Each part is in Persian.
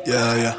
Yeah.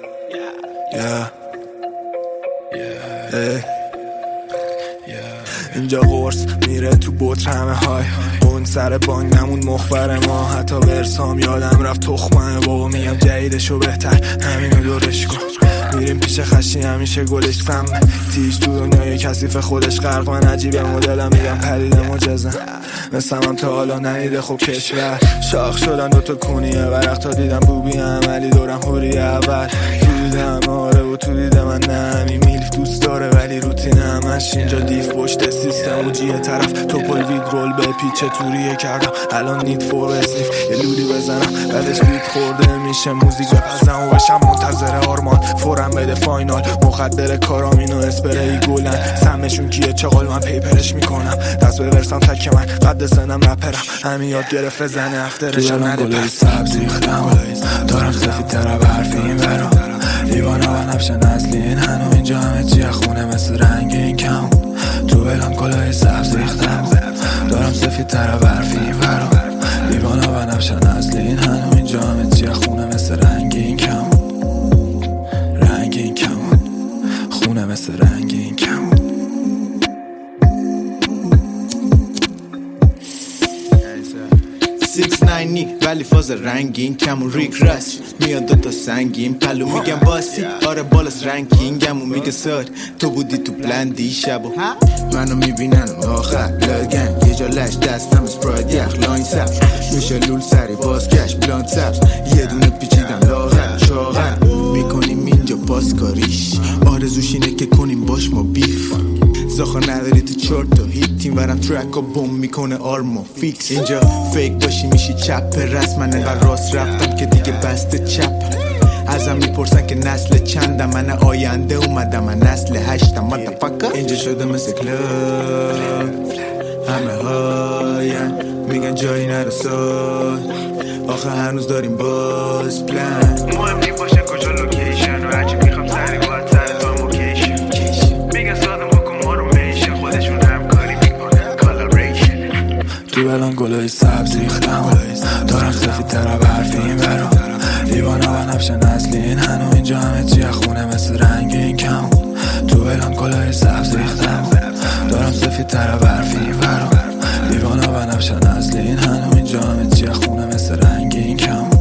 اینجا قرص میره تو بوت همه های اون سر بانگ نمون مخبر ما. حتی ورسام یادم رفت تخمه بابا میگم جدیدشو بهتر همینو دورش کن. میریم پیش خشی همیشه گلش سمه تیش تو دنیای کثیف خودش غرق. من عجیبه مدلم میگم پریده مجزم مثلم تا حالا ندیده خوب کشور. شاخ شدن دوتا کونیه ورق تا دیدم بوبی عملی دورم هوری اول. تو دیدم آره و تو دیدم من نمی میلف دوست داره ولی روتین همش اینجا دیف پشت سیستم و جیه طرف توپل وید رول به پیچه توریه کردم. الان نید فور اسنیف یه لولی بزنم بعدش بیت خورده میشه موزیک بپزم و بشم منتظر آرمان. فورم بده فاینال مخدر کارامینو اسپری گلن سمشون کیه چقال من پیپرش میکنم. دست به ورسم تک من قد سنم رپرم همین یاد گرفت زنه افترشم نده پس سبز ریختم دارم سفید تر برفی این برا دیوانا و نفش نزلین هنو اینجا همه چیه خونه مثل رنگ این کم. تو بلم کلای سبز ریختم دارم سفید تر برفی این برا دیوانا و نفش نزلین هنو اینجا همه چیه خونه مثل رنگ این کم. رنگ این کم خونه مثل رنگ این کم. 690 ولی فاز رنگین کمون ریک راست میاد دوتا سنگین پلو میگم باسی آره بالاست رنکینگمون میگه ساد تو بودی تو بلندی شبو منو میبینن آخر لگن یه جا لش دستم اسپراید یخ لاین سبز میشه لول سری بازگشت بلاند سبز یه دونه پیچیدم لاغر چاغر میکنیم اینجا پاسکاریش آرزوش اینه که کنیم باش ما بیف زاخا نداری تو چرت و هیت تیم ورم ترک و بوم میکنه آرما فیکس. اینجا فیک باشی میشی چپ رسم من انقدر راست رفتم که دیگه بسته چپ. ازم میپرسن که نسل چندم من آینده اومدم من نسل 8م مادرفاکر. اینجا شده مثل کلاب همه هاین میگن جایی نرساد آخه هنوز داریم باز پلان. مهم نی باشه کجا لوکیشن و هرچی میخوام سری باید سر تا موکیشن میگن سادم حکم ها رو میشن خودشون همکاری میکنن کالاریشن. تو الان گلای سبز ریختم دارم سفید تر برفی این برا دیوانا و نفش نزلین هنو اینجا همه چیه خونه مثل رنگ این کم. تو الان گلای سبز ریختم دارم سفید تر برفی این برا دیوانا و نفش نزلین هنو اینجا همه چیه خونه مثل رنگ این کم.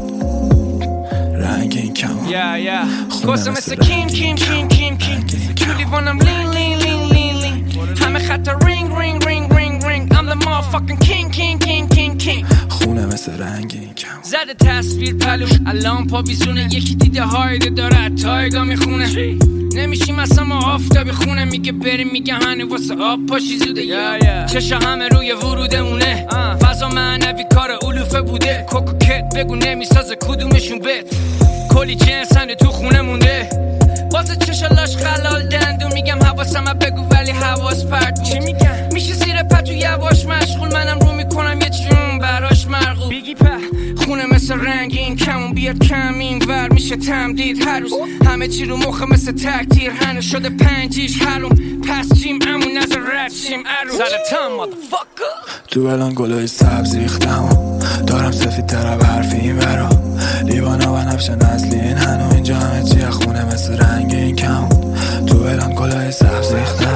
رنگ این کم خونه مثل کیم کیولی وانم لین همه خط رینگ I'm the motherfucking king خونه مثل رنگ این کم. زده تصویر پلو الان پا بیزونه یکی دیده هایده داره تایگا میخونه نمیشیم اصلا ما آفتابی خونه میگه بریم میگه هنه واسه آب پاشی زوده چشا همه روی ورودمونه فضا معنوی کار علوفه بوده کوکوکت بگو نمیسازه کدومشون بت کلی جنسنه تو خونه مونده واسه چشالاش خلال دندون میگم حواسم بگو ولی حواس پرد چی میگم میشه زیر پتو یواش مشغول منم رو میکنم یه چون براش مرغوب بیگی په خونه مثل رنگین کمون بیاد کمین ور میشه تمدید هر روز همه چی رو مخه مثل تکتیر هنو شده پنجیش حلوم پس چیم امون نظر رد چیم عروس زلتم مادرفاکر. تو الان گلای سبز ریختم دارم سفید تر برفی این برا لیوانا و نفش نزلین هنو اینجا همه چیه خونه مثل رنگ این کم. تو الان گلای سبز ریختم